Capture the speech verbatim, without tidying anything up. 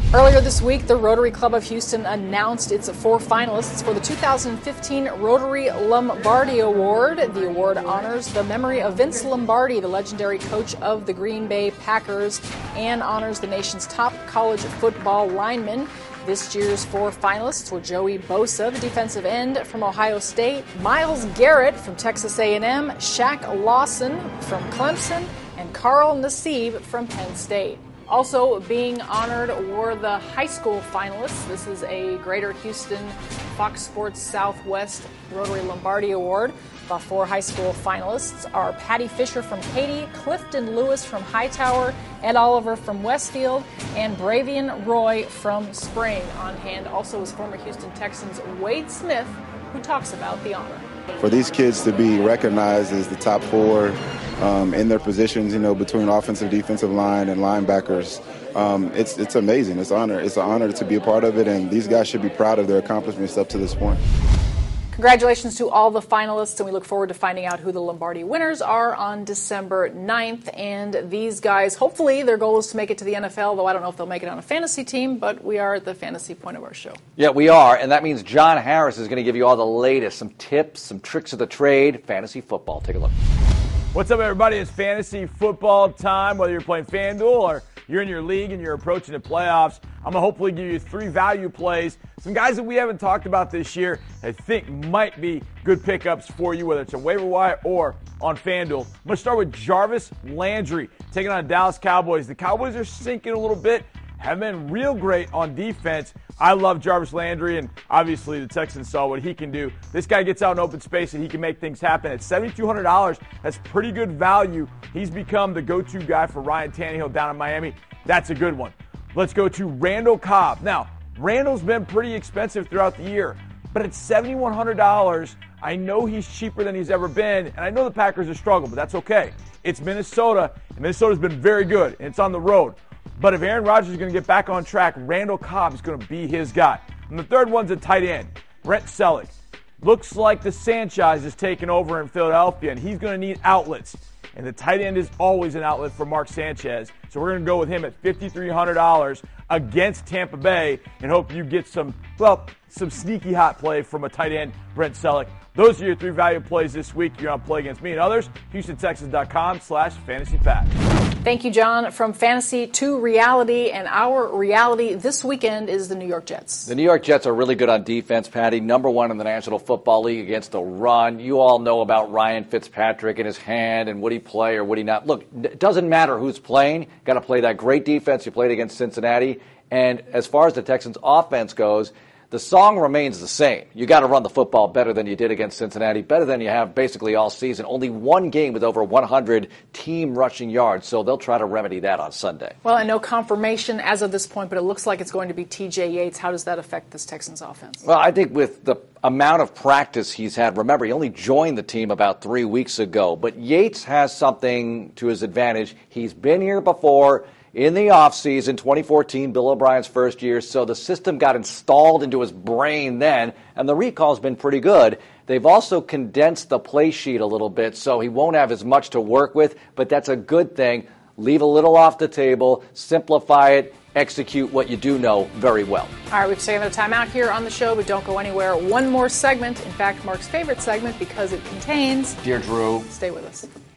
Earlier this week, the Rotary Club of Houston announced its four finalists for the two thousand fifteen Rotary Lombardi Award. The award honors the memory of Vince Lombardi, the legendary coach of the Green Bay Packers, and honors the nation's top college football lineman. This year's four finalists were Joey Bosa, the defensive end from Ohio State, Myles Garrett from Texas A and M, Shaq Lawson from Clemson, and Carl Nassib from Penn State. Also being honored were the high school finalists. This is a Greater Houston Fox Sports Southwest Rotary Lombardi Award. The four high school finalists are Patty Fisher from Katy, Clifton Lewis from Hightower, Ed Oliver from Westfield, and Bravian Roy from Spring. On hand also is former Houston Texans Wade Smith, who talks about the honor. For these kids to be recognized as the top four um, in their positions, you know, between offensive, defensive line, and linebackers, um, it's it's amazing. It's honor. It's an honor to be a part of it, and these guys should be proud of their accomplishments up to this point. Congratulations to all the finalists, and we look forward to finding out who the Lombardi winners are on December ninth. And these guys, hopefully their goal is to make it to the N F L, though I don't know if they'll make it on a fantasy team, but we are at the fantasy point of our show. Yeah, we are, and that means John Harris is going to give you all the latest, some tips, some tricks of the trade, fantasy football. Take a look. What's up, everybody? It's fantasy football time, whether you're playing FanDuel or you're in your league and you're approaching the playoffs. I'm going to hopefully give you three value plays. Some guys that we haven't talked about this year I think might be good pickups for you, whether it's a waiver wire or on FanDuel. I'm going to start with Jarvis Landry, taking on the Dallas Cowboys. The Cowboys are sinking a little bit, haven't been real great on defense. I love Jarvis Landry, and obviously the Texans saw what he can do. This guy gets out in open space, and he can make things happen. At seven thousand two hundred dollars, that's pretty good value. He's become the go-to guy for Ryan Tannehill down in Miami. That's a good one. Let's go to Randall Cobb. Now, Randall's been pretty expensive throughout the year, but at seven thousand one hundred dollars, I know he's cheaper than he's ever been, and I know the Packers have struggled, but that's okay. It's Minnesota, and Minnesota's been very good, and it's on the road. But if Aaron Rodgers is going to get back on track, Randall Cobb is going to be his guy. And the third one's a tight end, Brent Selleck. Looks like the Sanchez is taking over in Philadelphia, and he's going to need outlets. And the tight end is always an outlet for Mark Sanchez. So we're going to go with him at five thousand three hundred dollars against Tampa Bay and hope you get some, well, some sneaky hot play from a tight end, Brent Selleck. Those are your three value plays this week. You're on Play Against Me and others. HoustonTexans.com slash Fantasy Pat. Thank you, John. From fantasy to reality, and our reality this weekend is the New York Jets. The New York Jets are really good on defense, Patty. Number one in the National Football League against the run. You all know about Ryan Fitzpatrick and his hand and would he play or would he not. Look, it doesn't matter who's playing. Got to play that great defense you played against Cincinnati. And as far as the Texans' offense goes, the song remains the same. You got to run the football better than you did against Cincinnati, better than you have basically all season. Only one game with over one hundred team rushing yards, so they'll try to remedy that on Sunday. Well, and no confirmation as of this point, but it looks like it's going to be T J Yates. How does that affect this Texans offense? Well, I think with the amount of practice he's had, remember, he only joined the team about three weeks ago, but Yates has something to his advantage. He's been here before. In the offseason, twenty fourteen, Bill O'Brien's first year, so the system got installed into his brain then, and the recall's been pretty good. They've also condensed the play sheet a little bit, so he won't have as much to work with, but that's a good thing. Leave a little off the table, simplify it, execute what you do know very well. All right, we've taken a time out here on the show, but don't go anywhere. One more segment, in fact, Mark's favorite segment, because it contains... Dear Drew. Stay with us.